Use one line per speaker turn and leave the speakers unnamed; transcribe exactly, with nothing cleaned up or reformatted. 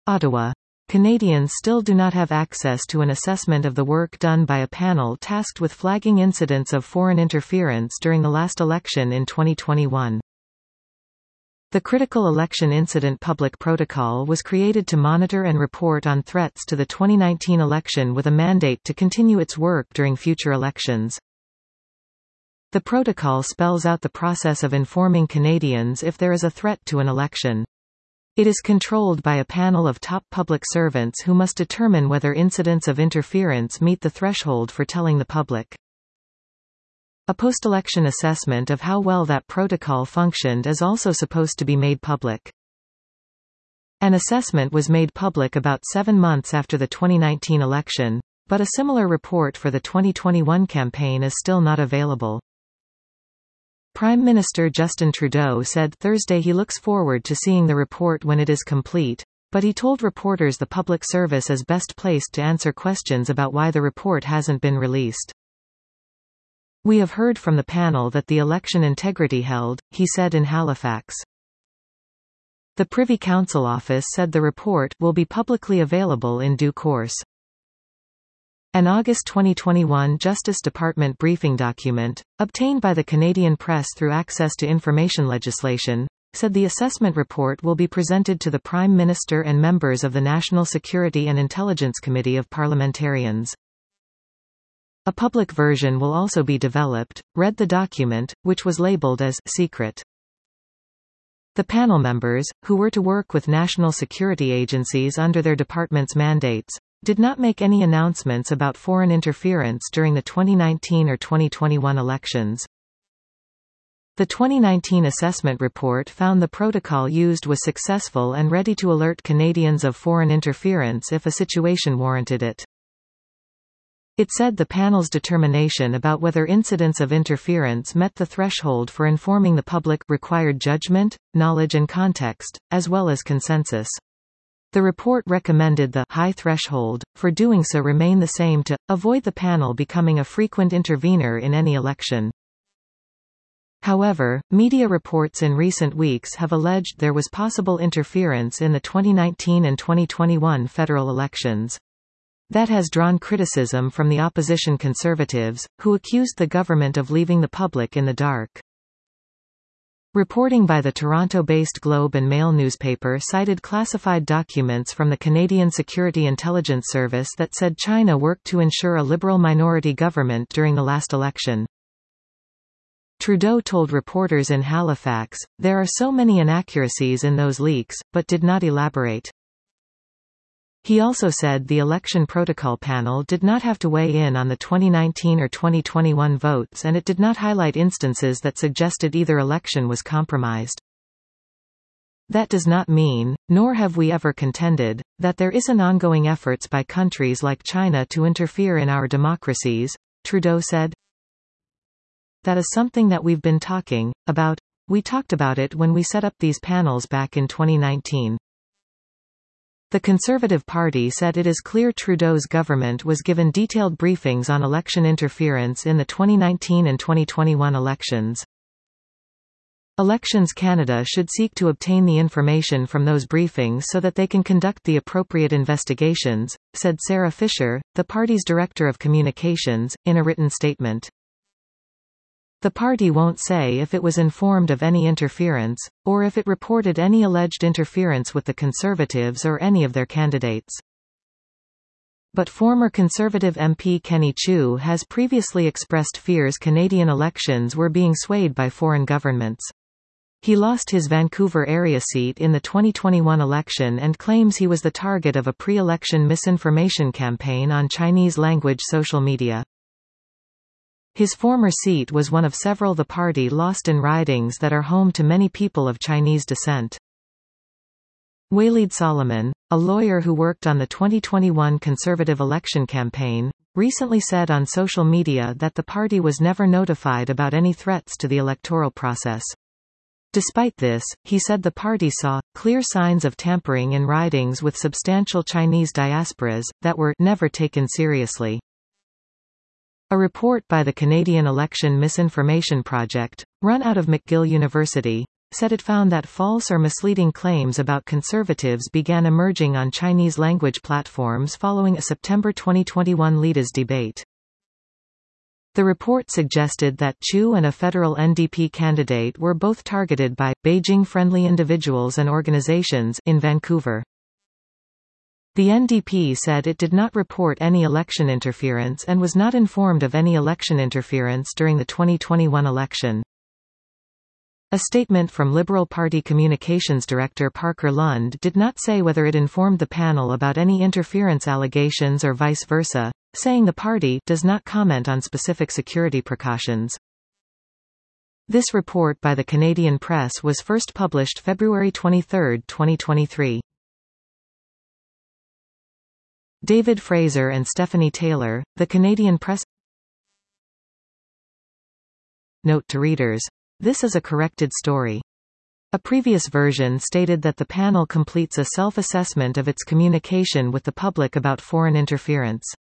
Ottawa. Canadians still do not have access to an assessment of the work done by a panel tasked with flagging incidents of foreign interference during the last election in twenty twenty-one. The Critical Election Incident Public Protocol was created to monitor and report on threats to the twenty nineteen election with a mandate to continue its work during future elections. The protocol spells out the process of informing Canadians if there is a threat to an election. It is controlled by a panel of top public servants who must determine whether incidents of interference meet the threshold for telling the public. A post-election assessment of how well that protocol functioned is also supposed to be made public. An assessment was made public about seven months after the twenty nineteen election, but a similar report for the twenty twenty-one campaign is still not available. Prime Minister Justin Trudeau said Thursday he looks forward to seeing the report when it is complete, but he told reporters the public service is best placed to answer questions about why the report hasn't been released. "We have heard from the panel that the election integrity held," he said in Halifax. The Privy Council office said the report will be publicly available in due course. An August twenty twenty-one Justice Department briefing document, obtained by the Canadian press through access to information legislation, said the assessment report will be presented to the Prime Minister and members of the National Security and Intelligence Committee of Parliamentarians. A public version will also be developed, read the document, which was labeled as secret. The panel members, who were to work with national security agencies under their department's mandates, did not make any announcements about foreign interference during the twenty nineteen or twenty twenty-one elections. The twenty nineteen assessment report found the protocol used was successful and ready to alert Canadians of foreign interference if a situation warranted it. It said the panel's determination about whether incidents of interference met the threshold for informing the public required judgment, knowledge and context, as well as consensus. The report recommended the high threshold for doing so remain the same to avoid the panel becoming a frequent intervener in any election. However, media reports in recent weeks have alleged there was possible interference in the twenty nineteen and twenty twenty-one federal elections. That has drawn criticism from the opposition Conservatives, who accused the government of leaving the public in the dark. Reporting by the Toronto-based Globe and Mail newspaper cited classified documents from the Canadian Security Intelligence Service that said China worked to ensure a Liberal minority government during the last election. Trudeau told reporters in Halifax, "There are so many inaccuracies in those leaks," but did not elaborate. He also said the election protocol panel did not have to weigh in on the twenty nineteen or twenty twenty-one votes and it did not highlight instances that suggested either election was compromised. That does not mean, nor have we ever contended, that there isn't ongoing efforts by countries like China to interfere in our democracies, Trudeau said. That is something that we've been talking about. We talked about it when we set up these panels back in twenty nineteen. The Conservative Party said it is clear Trudeau's government was given detailed briefings on election interference in the twenty nineteen and twenty twenty-one elections. Elections Canada should seek to obtain the information from those briefings so that they can conduct the appropriate investigations, said Sarah Fisher, the party's Director of Communications, in a written statement. The party won't say if it was informed of any interference, or if it reported any alleged interference with the Conservatives or any of their candidates. But former Conservative M P Kenny Chiu has previously expressed fears Canadian elections were being swayed by foreign governments. He lost his Vancouver area seat in the twenty twenty-one election and claims he was the target of a pre-election misinformation campaign on Chinese-language social media. His former seat was one of several the party lost in ridings that are home to many people of Chinese descent. Waleed Solomon, a lawyer who worked on the twenty twenty-one Conservative election campaign, recently said on social media that the party was never notified about any threats to the electoral process. Despite this, he said the party saw clear signs of tampering in ridings with substantial Chinese diasporas, that were never taken seriously. A report by the Canadian Election Misinformation Project, run out of McGill University, said it found that false or misleading claims about conservatives began emerging on Chinese-language platforms following a September twenty twenty-one leaders debate. The report suggested that Chu and a federal N D P candidate were both targeted by Beijing-friendly individuals and organizations in Vancouver. The N D P said it did not report any election interference and was not informed of any election interference during the twenty twenty-one election. A statement from Liberal Party Communications Director Parker Lund did not say whether it informed the panel about any interference allegations or vice versa, saying the party does not comment on specific security precautions. This report by the Canadian Press was first published February twenty-third, twenty twenty-three. David Fraser and Stephanie Taylor, The Canadian Press. Note to readers. This is a corrected story. A previous version stated that the panel completes a self-assessment of its communication with the public about foreign interference.